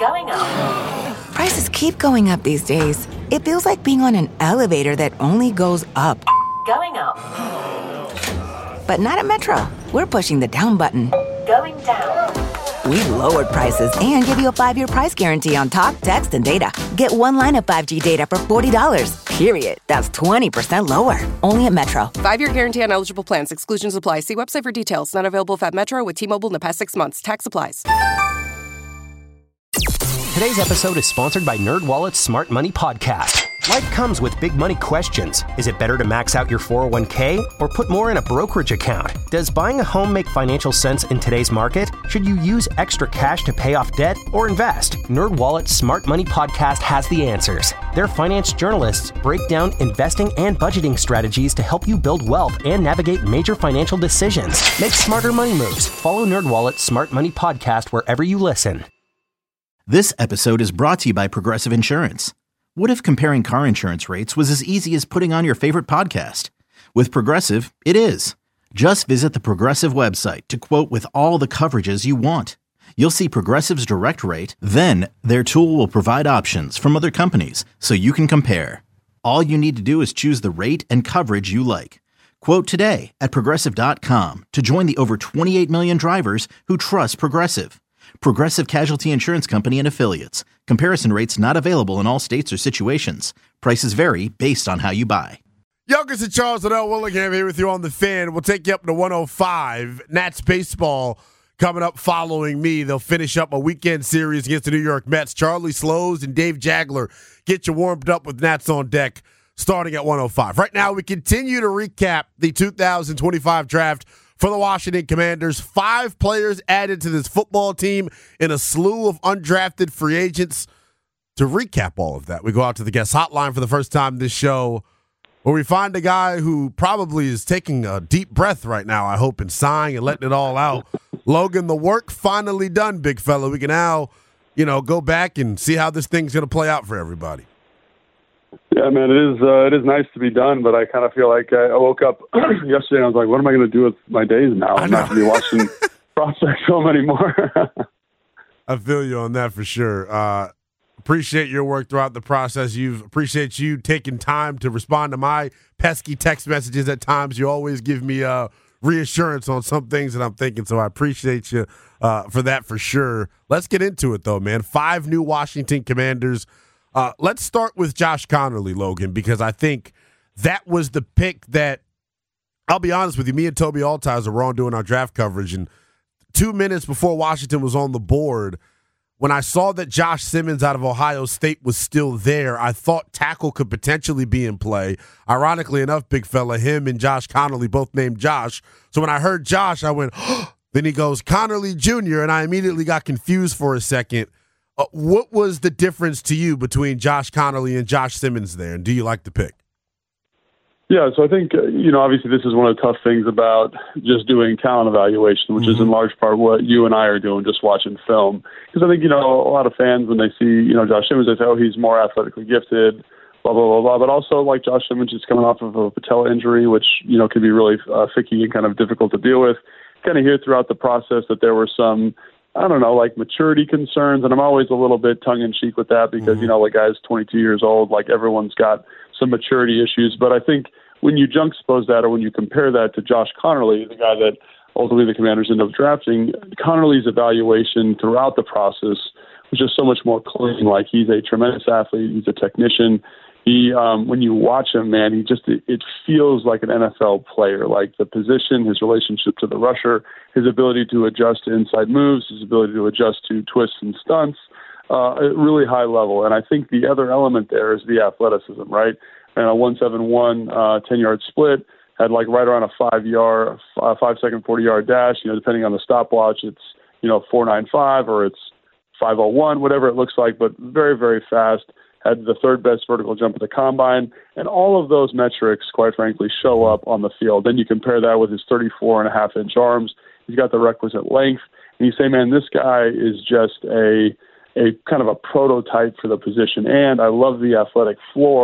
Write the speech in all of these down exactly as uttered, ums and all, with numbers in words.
Going up. Prices keep going up these days. It feels like being on an elevator that only goes up. Going up. But not at Metro. We're pushing the down button. Going down. We've lowered prices and give you a five-year price guarantee on talk, text, and data. Get one line of five G data for forty dollars. Period. That's twenty percent lower. Only at Metro. Five-year guarantee on eligible plans. Exclusions apply. See website for details. Not available at Metro with T-Mobile in the past six months. Tax applies. Today's episode is sponsored by NerdWallet's Smart Money Podcast. Life comes with big money questions. Is it better to max out your four oh one k or put more in a brokerage account? Does buying a home make financial sense in today's market? Should you use extra cash to pay off debt or invest? NerdWallet's Smart Money Podcast has the answers. Their finance journalists break down investing and budgeting strategies to help you build wealth and navigate major financial decisions. Make smarter money moves. Follow NerdWallet's Smart Money Podcast wherever you listen. This episode is brought to you by Progressive Insurance. What if comparing car insurance rates was as easy as putting on your favorite podcast? With Progressive, it is. Just visit the Progressive website to quote with all the coverages you want. You'll see Progressive's direct rate, then their tool will provide options from other companies so you can compare. All you need to do is choose the rate and coverage you like. Quote today at Progressive dot com to join the over twenty-eight million drivers who trust Progressive. Progressive Casualty Insurance Company and Affiliates. Comparison rates not available in all states or situations. Prices vary based on how you buy. Youngers and Charles and L. Willingham here with you on The Fan. We'll take you up to one oh five. Nats baseball coming up following me. They'll finish up a weekend series against the New York Mets. Charlie Slows and Dave Jagler get you warmed up with Nats on deck starting at one oh five. Right now, we continue to recap the two thousand twenty-five draft for the Washington Commanders. Five players added to this football team in a slew of undrafted free agents. To recap all of that, we go out to the guest hotline for the first time this show, where we find a guy who probably is taking a deep breath right now, I hope, and sighing and letting it all out. Logan, the work finally done, big fella. We can now, you know, go back and see how this thing's going to play out for everybody. Yeah, man, it is uh, it is nice to be done, but I kind of feel like I woke up yesterday and I was like, what am I going to do with my days now? I'm not going to be watching Prospect Film anymore. I feel you on that for sure. Uh, appreciate your work throughout the process. You appreciate you taking time to respond to my pesky text messages at times. You always give me uh, reassurance on some things that I'm thinking, so I appreciate you uh, for that for sure. Let's get into it, though, man. Five new Washington Commanders. Uh, let's start with Josh Conerly, Logan, because I think that was the pick that, I'll be honest with you, me and Toby Altizer were on doing our draft coverage, and two minutes before Washington was on the board, when I saw that Josh Simmons out of Ohio State was still there, I thought tackle could potentially be in play. Ironically enough, big fella, him and Josh Conerly both named Josh. So when I heard Josh, I went, oh! Then he goes, Conerly Junior, and I immediately got confused for a second. Uh, what was the difference to you between Josh Conerly and Josh Simmons there, and do you like the pick? Yeah, so I think, uh, you know, obviously this is one of the tough things about just doing talent evaluation, which mm-hmm. is in large part what you and I are doing, just watching film. Because I think, you know, a lot of fans, when they see, you know, Josh Simmons, they say, oh, he's more athletically gifted, blah, blah, blah, blah. But also, like, Josh Simmons is coming off of a patella injury, which, you know, can be really uh, ficky and kind of difficult to deal with. Kind of hear throughout the process that there were some, I don't know, like maturity concerns. And I'm always a little bit tongue-in-cheek with that because, mm-hmm. you know, like, guy's twenty-two years old, like, everyone's got some maturity issues. But I think when you juxtapose that or when you compare that to Josh Conerly, the guy that ultimately the Commanders end up drafting, Conerly's evaluation throughout the process was just so much more clean. Like, he's a tremendous athlete. He's a technician. He, um, when you watch him, man, he just, it, it feels like an N F L player, like the position, his relationship to the rusher, his ability to adjust to inside moves, his ability to adjust to twists and stunts, uh, at really high level. And I think the other element there is the athleticism, right? And a one seven one, uh, ten-yard split, had like right around a five-yard, uh, five-second forty-yard dash. You know, depending on the stopwatch, it's, you know, four nine five or it's five oh one, whatever it looks like, but very, very fast. Had the third best vertical jump at the combine. And all of those metrics, quite frankly, show up on the field. Then you compare that with his thirty-four and a half inch arms. He's got the requisite length. And you say, man, this guy is just a, a kind of a prototype for the position. And I love the athletic floor.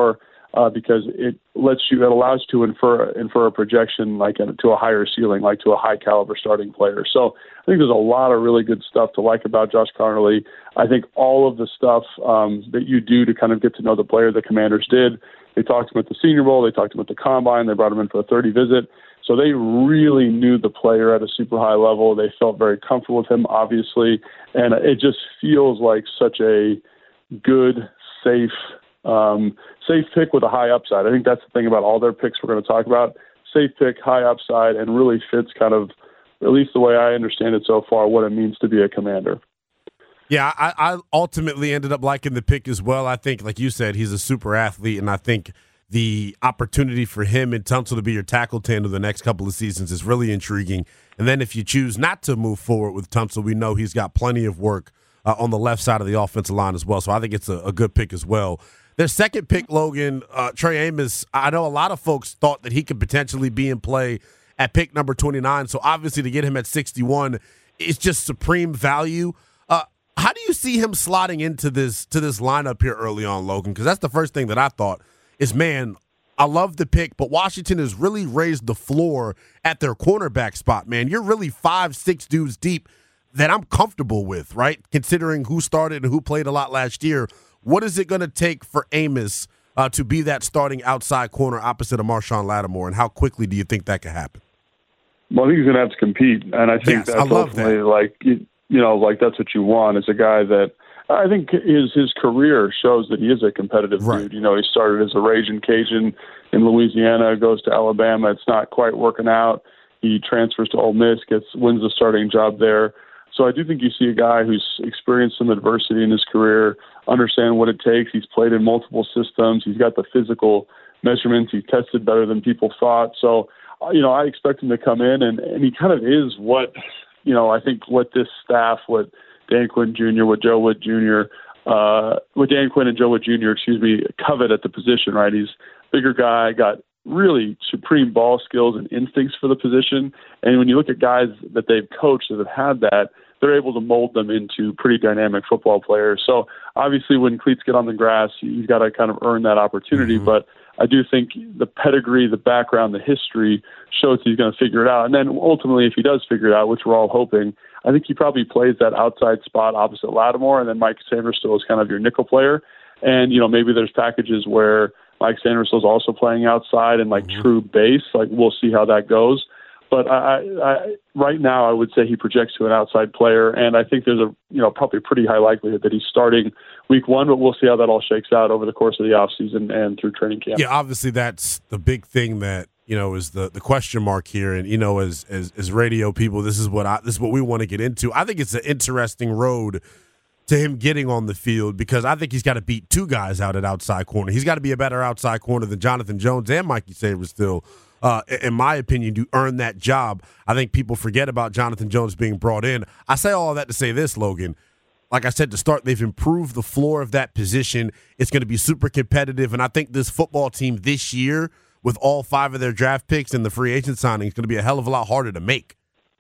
uh, because it lets you, it allows you to infer infer a projection like a, to a higher ceiling, like to a high caliber starting player. So I think there's a lot of really good stuff to like about Josh Conerly. I think all of the stuff um, that you do to kind of get to know the player the Commanders did. They talked to him at the Senior Bowl. They talked to him at the Combine. They brought him in for a thirty visit. So they really knew the player at a super high level. They felt very comfortable with him, obviously. And it just feels like such a good, safe, um, safe pick with a high upside. I think that's the thing about all their picks we're going to talk about. Safe pick, high upside, and really fits kind of, at least the way I understand it so far, what it means to be a Commander. Yeah, I, I ultimately ended up liking the pick as well. I think, like you said, he's a super athlete, and I think the opportunity for him and Tunsil to be your tackle tandem the next couple of seasons is really intriguing. And then if you choose not to move forward with Tunsil, we know he's got plenty of work uh, on the left side of the offensive line as well. So I think it's a, a good pick as well. Their second pick, Logan, uh, Trey Amos, I know a lot of folks thought that he could potentially be in play at pick number twenty-nine. So obviously to get him at sixty-one is just supreme value. Uh, how do you see him slotting into this to this lineup here early on, Logan? Because that's the first thing that I thought is, man, I love the pick, but Washington has really raised the floor at their cornerback spot, man. You're really five, six dudes deep that I'm comfortable with, right, considering who started and who played a lot last year. What is it going to take for Amos uh, to be that starting outside corner opposite of Marshawn Lattimore, and how quickly do you think that could happen? Well, I think he's going to have to compete, and I think yes, that's I love ultimately that. like, you know, like that's what you want is a guy that I think his his career shows that he is a competitive right. dude. You know, he started as a Ragin' Cajun in Louisiana, goes to Alabama. It's not quite working out. He transfers to Ole Miss, gets wins the starting job there. So I do think you see a guy who's experienced some adversity in his career, understand what it takes. He's played in multiple systems. He's got the physical measurements. He's tested better than people thought. So, you know, I expect him to come in, and, and he kind of is what, you know, I think what this staff, what Dan Quinn Junior, what Joe Wood Junior, uh, what Dan Quinn and Joe Wood Junior, excuse me, covet at the position, right? He's a bigger guy, got really supreme ball skills and instincts for the position. And when you look at guys that they've coached that have had that, they're able to mold them into pretty dynamic football players. So obviously when cleats get on the grass, you've got to kind of earn that opportunity. Mm-hmm. But I do think the pedigree, the background, the history shows he's going to figure it out. And then ultimately, if he does figure it out, which we're all hoping, I think he probably plays that outside spot opposite Lattimore, and then Mike Sainristil is kind of your nickel player. And, you know, maybe there's packages where Mike Sainristil is also playing outside and like mm-hmm. true base. Like, we'll see how that goes. But I, I, right now, I would say he projects to an outside player, and I think there's a, you know, probably a pretty high likelihood that he's starting week one, but we'll see how that all shakes out over the course of the offseason and through training camp. Yeah, obviously that's the big thing that, you know, is the, the question mark here. And, you know, as, as as radio people, this is what I, this is what we want to get into. I think it's an interesting road to him getting on the field, because I think he's got to beat two guys out at outside corner. He's got to be a better outside corner than Jonathan Jones and Mikey Sainristil, uh, in my opinion, to earn that job. I think people forget about Jonathan Jones being brought in. I say all of that to say this, Logan. Like I said to start, they've improved the floor of that position. It's going to be super competitive, and I think this football team this year, with all five of their draft picks and the free agent signing, is going to be a hell of a lot harder to make.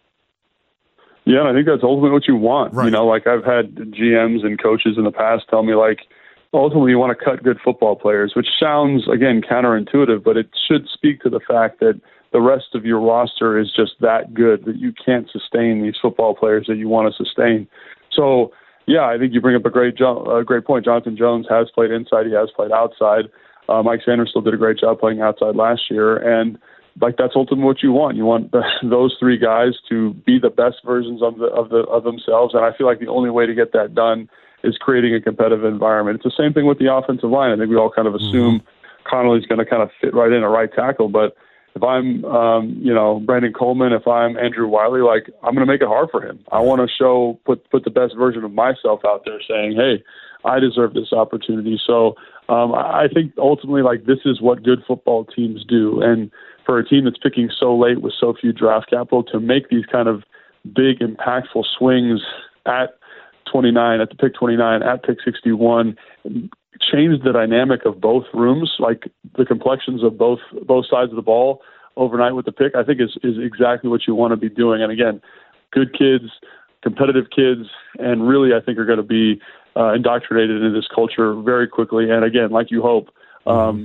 Yeah, I think that's ultimately what you want. Right. You know, like I've had G Ms and coaches in the past tell me, like, ultimately you want to cut good football players, which sounds, again, counterintuitive, but it should speak to the fact that the rest of your roster is just that good that you can't sustain these football players that you want to sustain. So, yeah, I think you bring up a great jo- a great point. Jonathan Jones has played inside. He has played outside. Uh, Mike Sainristil did a great job playing outside last year, and like that's ultimately what you want. You want the, those three guys to be the best versions of the of the of themselves, and I feel like the only way to get that done is creating a competitive environment. It's the same thing with the offensive line. I think we all kind of assume mm-hmm. Connolly's going to kind of fit right in at right tackle, but if I'm, um, you know, Brandon Coleman, if I'm Andrew Wiley, like I'm going to make it hard for him. I want to show, put put the best version of myself out there, saying, hey, I deserve this opportunity. So um, I think ultimately, like this is what good football teams do, and for a team that's picking so late with so few draft capital to make these kind of big, impactful swings at twenty-nine, at the pick twenty-nine, at pick sixty-one, change the dynamic of both rooms, like the complexions of both both sides of the ball overnight with the pick, I think is, is exactly what you want to be doing. And again, good kids, competitive kids, and really I think are going to be uh, indoctrinated into this culture very quickly. And again, like you hope, um,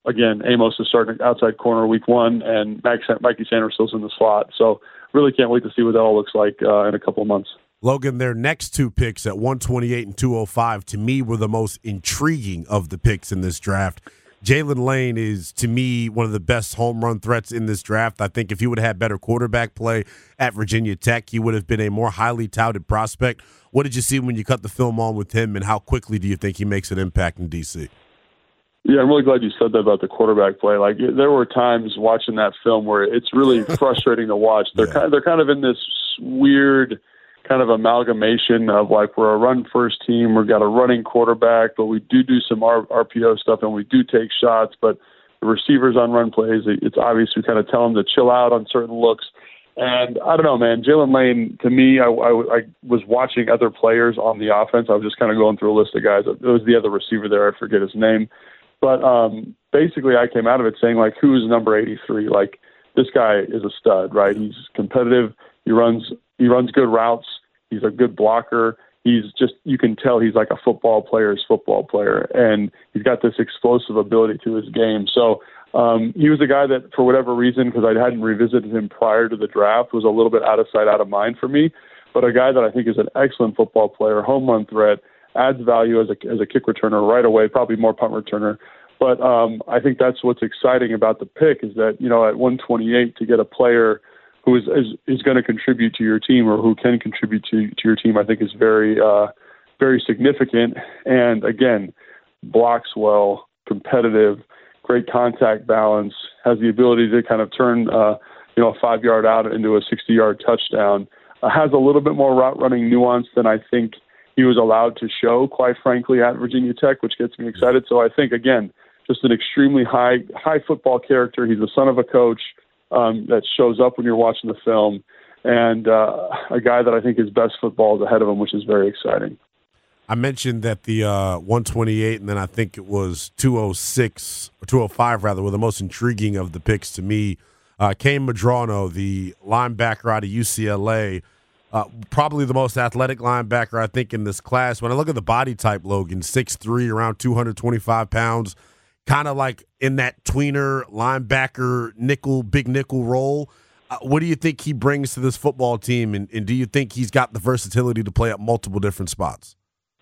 again, Amos is starting outside corner week one, and Mikey Sandersfield's in the slot. So really can't wait to see what that all looks like uh, in a couple of months. Logan, their next two picks at one twenty-eight and two oh five, to me, were the most intriguing of the picks in this draft. Jalen Lane is, to me, one of the best home run threats in this draft. I think if he would have had better quarterback play at Virginia Tech, he would have been a more highly touted prospect. What did you see when you cut the film on with him, and how quickly do you think he makes an impact in D C? Yeah, I'm really glad you said that about the quarterback play. Like, there were times watching that film where it's really frustrating to watch. They're yeah. kind of, they're kind of in this weird kind of amalgamation of, like, we're a run-first team, we've got a running quarterback, but we do do some R- RPO stuff, and we do take shots, but the receivers on run plays, it's obvious we kind of tell them to chill out on certain looks. And I don't know, man, Jalen Lane, to me, I, I, I was watching other players on the offense. I was just kind of going through a list of guys. It was the other receiver there. I forget his name. But um, basically, I came out of it saying, like, who's number eighty-three? Like, this guy is a stud, right? He's competitive. He runs he runs good routes. He's a good blocker. He's just, you can tell he's like a football player's football player. And he's got this explosive ability to his game. So um, he was a guy that, for whatever reason, because I hadn't revisited him prior to the draft, was a little bit out of sight, out of mind for me. But a guy that I think is an excellent football player, home run threat, adds value as a as a kick returner right away, probably more punt returner. But um, I think that's what's exciting about the pick is that, you know, at one twenty-eight to get a player who is is, is going to contribute to your team or who can contribute to, to your team, I think is very, uh, very significant. And again, blocks well, competitive, great contact balance, has the ability to kind of turn, uh, you know, a five-yard out into a sixty-yard touchdown, uh, has a little bit more route running nuance than I think he was allowed to show, quite frankly, at Virginia Tech, which gets me excited. So I think, again, just an extremely high high football character. He's the son of a coach um, that shows up when you're watching the film, and uh, a guy that I think his best football is ahead of him, which is very exciting. I mentioned that the uh, one twenty-eight and then I think it was two oh six, or two oh five rather, were the most intriguing of the picks to me. Uh, Kane Medrano, the linebacker out of U C L A, Uh, probably the most athletic linebacker, I think, in this class. When I look at the body type, Logan, six three, around two hundred twenty-five pounds, kind of like in that tweener linebacker nickel, big nickel role. Uh, what do you think he brings to this football team, and, and do you think he's got the versatility to play at multiple different spots?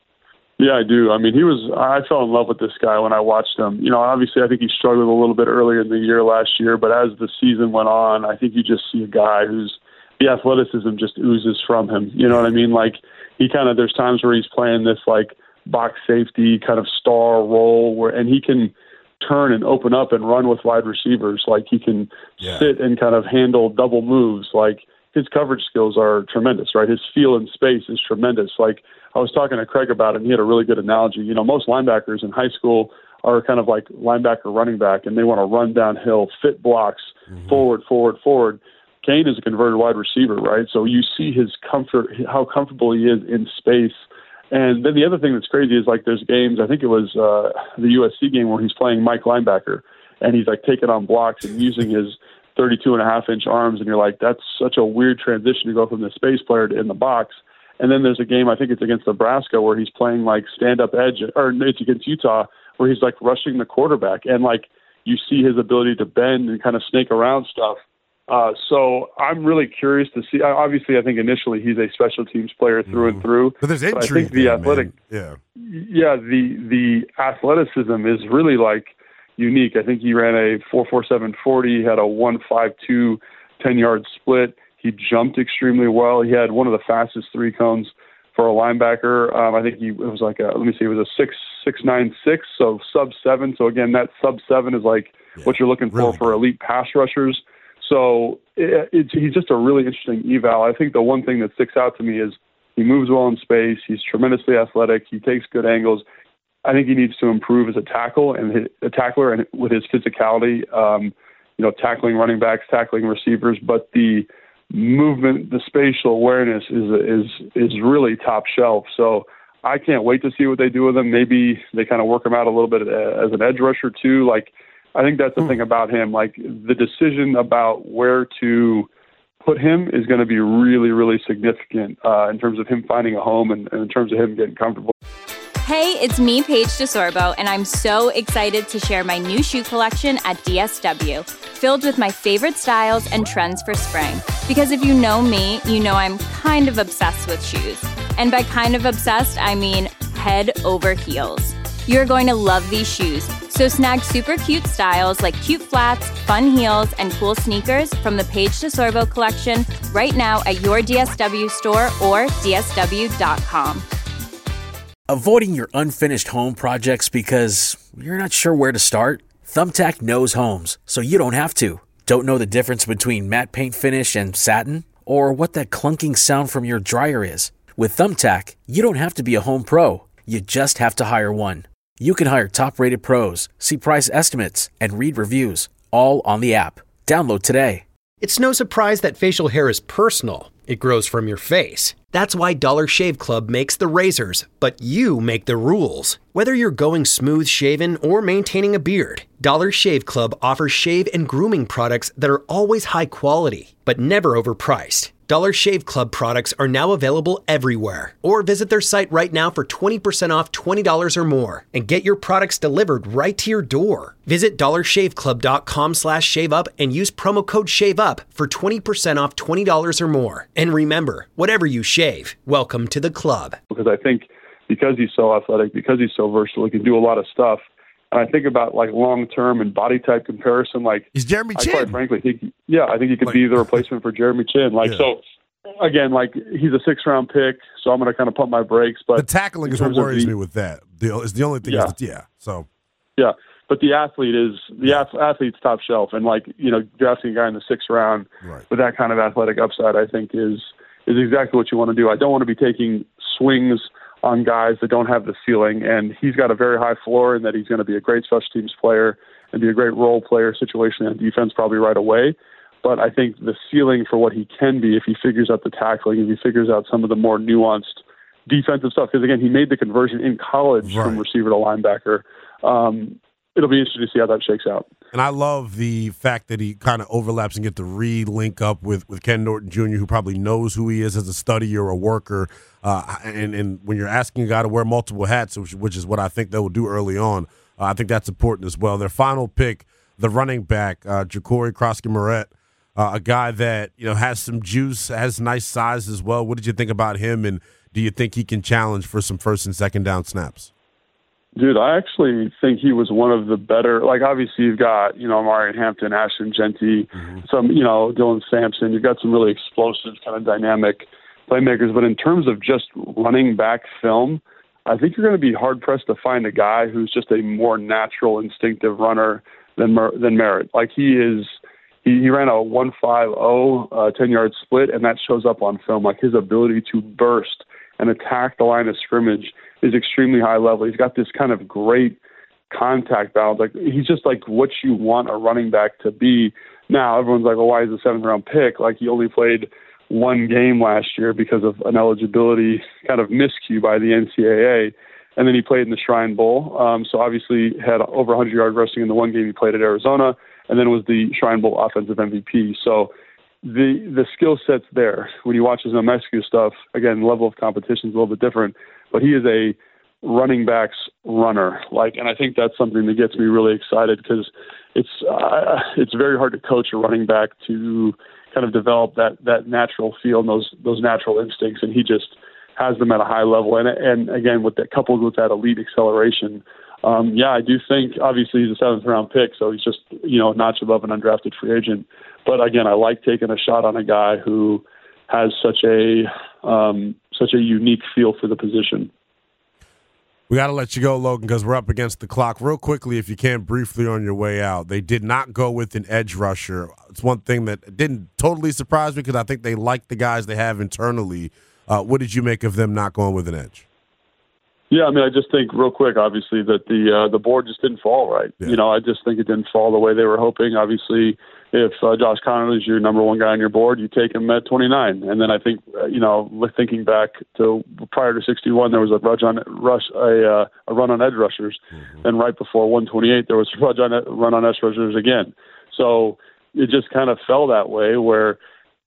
Yeah, I do. I mean, he was. I fell in love with this guy when I watched him. You know, obviously, I think he struggled a little bit earlier in the year last year, but as the season went on, I think you just see a guy who's the athleticism just oozes from him. You know what I mean? Like, he kind of, there's times where he's playing this like box safety kind of star role where, and he can turn and open up and run with wide receivers. Like, he can yeah. sit and kind of handle double moves. Like, his coverage skills are tremendous, right? His feel in space is tremendous. Like, I was talking to Craig about it, and he had a really good analogy. You know, most linebackers in high school are kind of like linebacker running back, and they want to run downhill, fit blocks, mm-hmm. forward, forward, forward. Kane is a converted wide receiver, right? So you see his comfort, how comfortable he is in space. And then the other thing that's crazy is, like, there's games, I think it was uh, the U S C game where he's playing Mike linebacker, and he's like taking on blocks and using his thirty-two and a half inch arms. And you're like, that's such a weird transition to go from the space player to in the box. And then there's a game, I think it's against Nebraska, where he's playing like stand up edge, or it's against Utah, where he's like rushing the quarterback. And like, you see his ability to bend and kind of snake around stuff. Uh, so I'm really curious to see. Obviously, I think initially he's a special teams player through mm. and through. But there's intrigue. But I think the there, athletic, man. yeah, yeah, the the athleticism is really like unique. I think he ran a four four seven forty. He had a one five two ten yard split. He jumped extremely well. He had one of the fastest three cones for a linebacker. Um, I think he it was like a let me see, it was a six six nine six, so sub seven. So again, that sub seven is like yeah, what you're looking for really for elite pass rushers. So it, it, he's just a really interesting eval. I think the one thing that sticks out to me is he moves well in space. He's tremendously athletic. He takes good angles. I think he needs to improve as a tackle and his, a tackler and with his physicality, um, you know, tackling running backs, tackling receivers. But the movement, the spatial awareness is is is really top shelf. So I can't wait to see what they do with him. Maybe they kind of work him out a little bit as an edge rusher too. Like, I think that's the mm. thing about him. Like, the decision about where to put him is going to be really, really significant uh, in terms of him finding a home and, and in terms of him getting comfortable. Hey, it's me, Paige DeSorbo, and I'm so excited to share my new shoe collection at D S W, filled with my favorite styles and trends for spring. Because if you know me, you know I'm kind of obsessed with shoes. And by kind of obsessed, I mean head over heels. You're going to love these shoes, so snag super cute styles like cute flats, fun heels, and cool sneakers from the Paige DeSorbo collection right now at your D S W store or D S W dot com. Avoiding your unfinished home projects because you're not sure where to start? Thumbtack knows homes, so you don't have to. Don't know the difference between matte paint finish and satin? Or what that clunking sound from your dryer is? With Thumbtack, you don't have to be a home pro. You just have to hire one. You can hire top-rated pros, see price estimates, and read reviews, all on the app. Download today. It's no surprise that facial hair is personal. It grows from your face. That's why Dollar Shave Club makes the razors, but you make the rules. Whether you're going smooth shaven or maintaining a beard, Dollar Shave Club offers shave and grooming products that are always high quality, but never overpriced. Dollar Shave Club products are now available everywhere. Or visit their site right now for twenty percent off twenty dollars or more and get your products delivered right to your door. Visit dollar shave club dot com slash shave up and use promo code SHAVEUP for twenty percent off twenty dollars or more. And remember, whatever you shave, welcome to the club. Because I think because he's so athletic, because he's so versatile, he can do a lot of stuff. And I think about like long-term and body type comparison, like he's Jeremy I Chin. Quite frankly, think, yeah, I think he could like, be the replacement for Jeremy Chin. Like, yeah. So again, like he's a six-round pick, so I'm going to kind of pump my brakes. But the tackling is what worries the, me with that. The, is the only thing. Yeah. Is that, yeah. So. Yeah, but the athlete is the athlete's top shelf, and like you know, drafting a guy in the sixth round right. with that kind of athletic upside, I think is is exactly what you want to do. I don't want to be taking swings on guys that don't have the ceiling, and he's got a very high floor in that he's going to be a great special teams player and be a great role player situation on defense probably right away. But I think the ceiling for what he can be, if he figures out the tackling, if he figures out some of the more nuanced defensive stuff, because again, he made the conversion in college right. from receiver to linebacker. Um, it'll be interesting to see how that shakes out. And I love the fact that he kind of overlaps and get to re-link up with, with Ken Norton Junior, who probably knows who he is as a study or a worker. Uh, and, and when you're asking a guy to wear multiple hats, which, which is what I think they will do early on, uh, I think that's important as well. Their final pick, the running back, uh, Ja'Cory Krosky-Moret, uh, a guy that you know has some juice, has nice size as well. What did you think about him, and do you think he can challenge for some first and second down snaps? Dude, I actually think he was one of the better. Like, obviously, you've got, you know, Marion Hampton, Ashton Genty, mm-hmm. some, you know, Dylan Sampson. You've got some really explosive, kind of dynamic playmakers. But in terms of just running back film, I think you're going to be hard-pressed to find a guy who's just a more natural, instinctive runner than than Merritt. Like, he is – he ran a one five zero uh, ten-yard split, and that shows up on film. Like, his ability to burst and attack the line of scrimmage is extremely high level. He's got this kind of great contact balance. Like he's just like what you want a running back to be. Now everyone's like, well, why is he a seventh round pick? Like he only played one game last year because of an eligibility kind of miscue by the N C double A. And then he played in the Shrine Bowl. Um, so obviously had over one hundred yard rushing in the one game he played at Arizona, and then was the Shrine Bowl offensive M V P. So the the skill set's there. When you watch his New Mexico stuff, again, level of competition is a little bit different. But he is a running backs runner, like, and I think that's something that gets me really excited because it's uh, it's very hard to coach a running back to kind of develop that that natural feel and those those natural instincts, and he just has them at a high level. And and again, with that coupled with that elite acceleration, um, yeah, I do think obviously he's a seventh round pick, so he's just you know a notch above an undrafted free agent. But again, I like taking a shot on a guy who has such a um, such a unique feel for the position. We got to let you go, Logan, because we're up against the clock. Real quickly, if you can, briefly on your way out. They did not go with an edge rusher. It's one thing that didn't totally surprise me because I think they like the guys they have internally. Uh, what did you make of them not going with an edge? Yeah, I mean, I just think real quick, obviously, that the uh, the board just didn't fall right. Yeah. You know, I just think it didn't fall the way they were hoping. Obviously, if uh, Josh Connolly is your number one guy on your board, you take him at twenty-nine. And then I think, uh, you know, thinking back to prior to sixty-one, there was a rush on rush a, uh, a run on edge rushers, mm-hmm. and right before one twenty-eight, there was a run on run on edge rushers again. So it just kind of fell that way where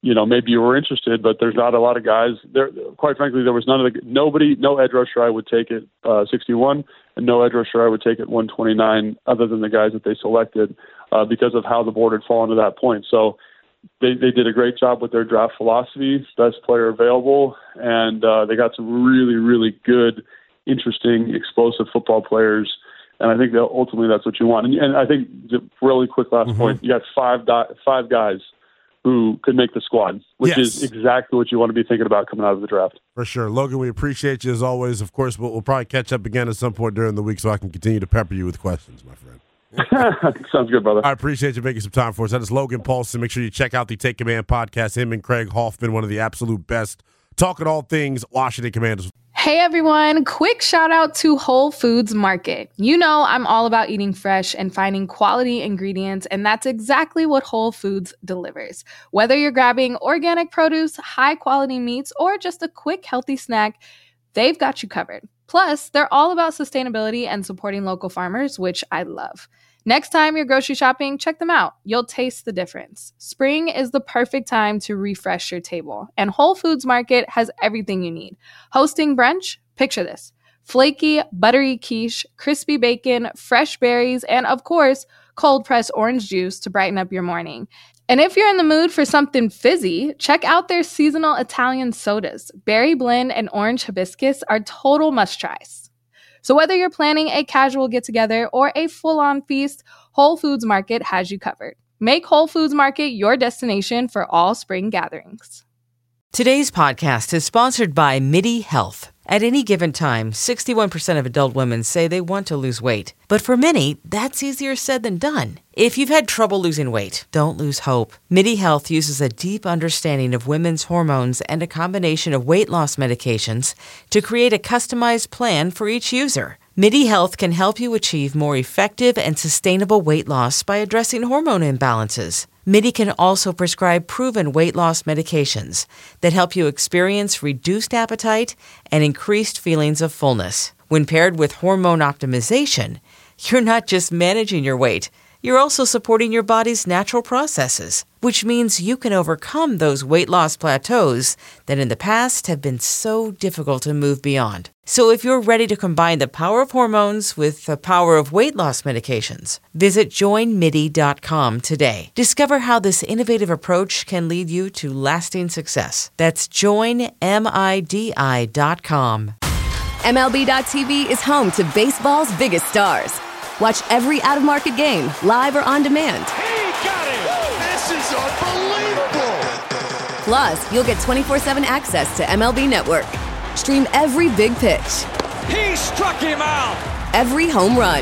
you know, maybe you were interested, but there's not a lot of guys there. Quite frankly, there was none of the, nobody, no edge rusher I would take at uh, sixty-one and no edge rusher I would take at one twenty-nine other than the guys that they selected uh, because of how the board had fallen to that point. So they, they did a great job with their draft philosophy, best player available, and uh, they got some really, really good, interesting, explosive football players. And I think that ultimately that's what you want. And, and I think the really quick last mm-hmm. point, you got five di- five guys who could make the squad, which yes. is exactly what you want to be thinking about coming out of the draft. For sure. Logan, we appreciate you as always. Of course, we'll, we'll probably catch up again at some point during the week so I can continue to pepper you with questions, my friend. Sounds good, brother. I appreciate you making some time for us. That is Logan Paulsen. Make sure you check out the Take Command podcast. Him and Craig Hoffman, one of the absolute best, talking all things Washington Commanders. Hey everyone, quick shout out to Whole Foods Market. You know I'm all about eating fresh and finding quality ingredients, and that's exactly what Whole Foods delivers. Whether you're grabbing organic produce, high quality meats, or just a quick healthy snack, they've got you covered. Plus, they're all about sustainability and supporting local farmers, which I love. Next time you're grocery shopping, check them out. You'll taste the difference. Spring is the perfect time to refresh your table, and Whole Foods Market has everything you need. Hosting brunch? Picture this. Flaky, buttery quiche, crispy bacon, fresh berries, and of course, cold-pressed orange juice to brighten up your morning. And if you're in the mood for something fizzy, check out their seasonal Italian sodas. Berry blend and orange hibiscus are total must-tries. So whether you're planning a casual get-together or a full-on feast, Whole Foods Market has you covered. Make Whole Foods Market your destination for all spring gatherings. Today's podcast is sponsored by MIDI Health. At any given time, sixty-one percent of adult women say they want to lose weight. But for many, that's easier said than done. If you've had trouble losing weight, don't lose hope. MIDI Health uses a deep understanding of women's hormones and a combination of weight loss medications to create a customized plan for each user. MIDI Health can help you achieve more effective and sustainable weight loss by addressing hormone imbalances. MIDI can also prescribe proven weight loss medications that help you experience reduced appetite and increased feelings of fullness. When paired with hormone optimization, you're not just managing your weight, you're also supporting your body's natural processes, which means you can overcome those weight loss plateaus that in the past have been so difficult to move beyond. So if you're ready to combine the power of hormones with the power of weight loss medications, visit join midi dot com today. Discover how this innovative approach can lead you to lasting success. That's join midi dot com. M L B dot T V is home to baseball's biggest stars. Watch every out-of-market game, live or on demand. He got it! This is unbelievable! Plus, you'll get twenty-four seven access to M L B Network. Stream every big pitch. He struck him out! Every home run.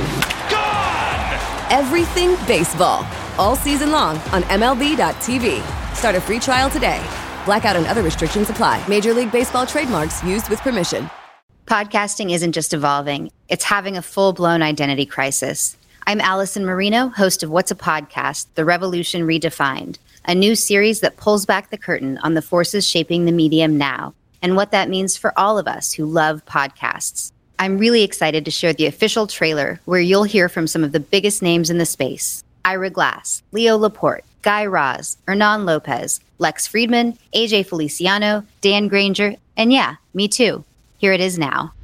Gone! Everything baseball. All season long on M L B dot T V. Start a free trial today. Blackout and other restrictions apply. Major League Baseball trademarks used with permission. Podcasting isn't just evolving, it's having a full-blown identity crisis. I'm Allison Marino, host of What's a Podcast? The Revolution Redefined, a new series that pulls back the curtain on the forces shaping the medium now and what that means for all of us who love podcasts. I'm really excited to share the official trailer where you'll hear from some of the biggest names in the space. Ira Glass, Leo Laporte, Guy Raz, Hernan Lopez, Lex Friedman, A J Feliciano, Dan Granger, and yeah, me too. Here it is now.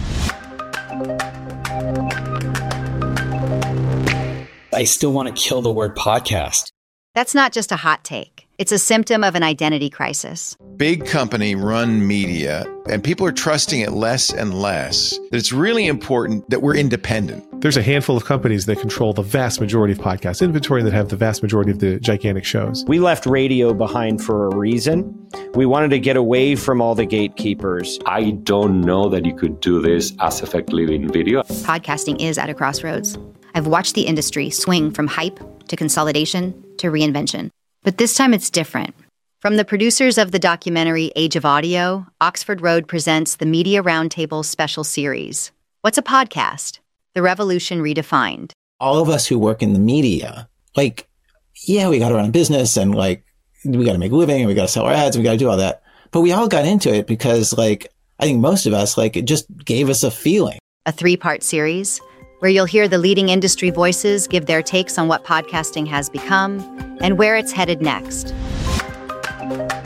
I still want to kill the word podcast. That's not just a hot take. It's a symptom of an identity crisis. Big company run media, and people are trusting it less and less. That it's really important that we're independent. There's a handful of companies that control the vast majority of podcast inventory that have the vast majority of the gigantic shows. We left radio behind for a reason. We wanted to get away from all the gatekeepers. I don't know that you could do this as effectively in video. Podcasting is at a crossroads. I've watched the industry swing from hype to consolidation to reinvention. But this time it's different. From the producers of the documentary Age of Audio, Oxford Road presents the Media Roundtable special series. What's a podcast? The Revolution Redefined. All of us who work in the media, like, yeah, we got to run a business and like, we got to make a living and we got to sell our ads and we got to do all that. But we all got into it because like, I think most of us, like, it just gave us a feeling. A three-part series where you'll hear the leading industry voices give their takes on what podcasting has become and where it's headed next.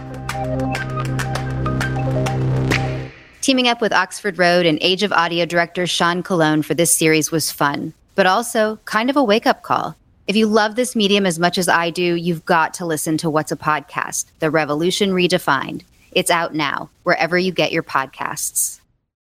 Teaming up with Oxford Road and Age of Audio director Sean Cologne for this series was fun, but also kind of a wake-up call. If you love this medium as much as I do, you've got to listen to What's a Podcast? The Revolution Redefined. It's out now, wherever you get your podcasts.